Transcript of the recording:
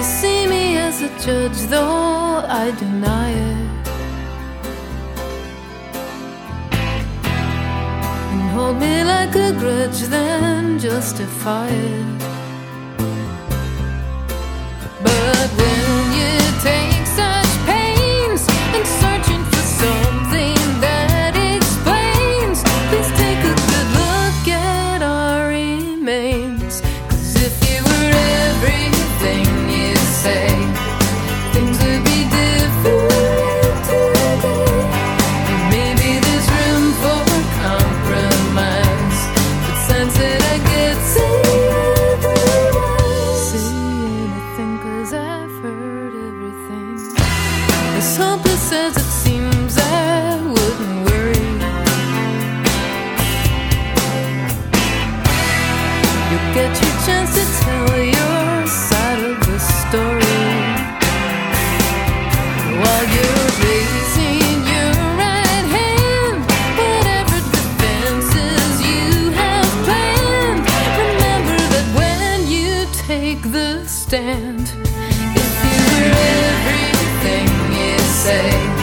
see me as a judge, though I deny it, and hold me like a grudge, then justify it. But when you take such pains in searching for something that explains, please take a good look at our remains. 'Cause if you were everything you say, things would be different today. And maybe there's room for compromise, but signs that I get say otherwise. Say anything, 'cause I've heard everything. As hopeless as it seems, I wouldn't worry. You'll get your chance to tell your side of the story while you're raising your right hand. Whatever defenses you have planned, remember that when you take the stand, if you were everything you say,